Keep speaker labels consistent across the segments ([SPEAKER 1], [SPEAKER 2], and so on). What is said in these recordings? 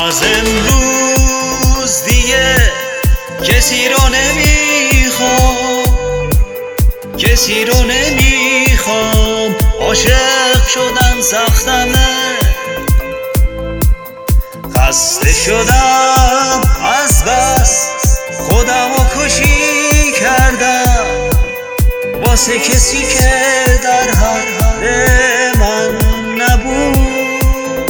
[SPEAKER 1] از امروز دیگه کسی رو نمیخوام عاشق شدن سختمه، خسته شدم از بس خودمو کشی کردم واسه کسی که در حد من نبود.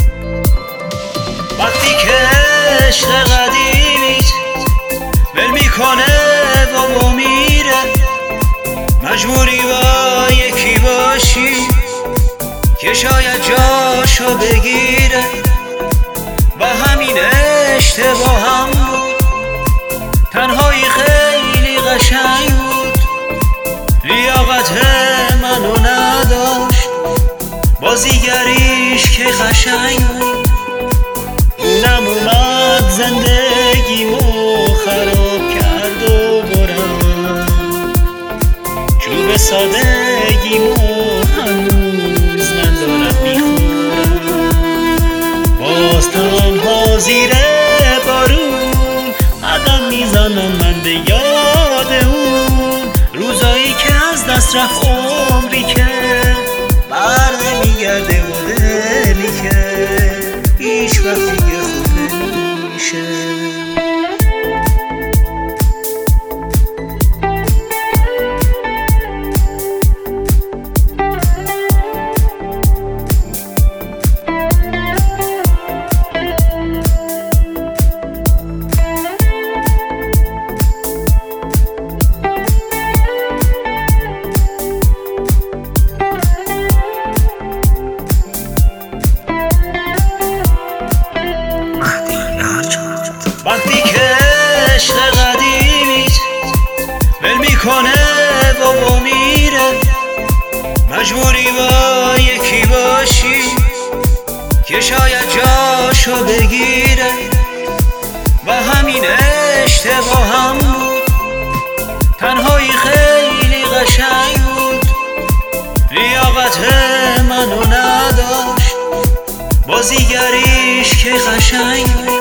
[SPEAKER 1] وقتی که عشق قدیمیت ول میکنه و میره، مجبوری با یکی باشی که شاید جاشو بگیره. و همین اشتباهم بود، تنهایی خیلی قشنگ بود، لیاقت منو نداشت، بازیگریش که قشنگ بود. اونم اومد زندگیمو خراب کرد و برم، چوب سادگیمو هنوز من دارم میخورم. باز تنها زیر بارون قدم میزنم من به یاد اون روزایی که از دست رفت عمری که بر نمیگرده و دلی که هیچ وقت دیگه خوب نمیشه. وقتی که عشق قدیمیت ول میکنه و میره، مجبوری با یکی باشی که شاید جاشو بگیره. و همین اشتباهم بود، تنهایی خیلی قشنگ بود، لیاقت منو نداشت، بازیگریش که قشنگ بود.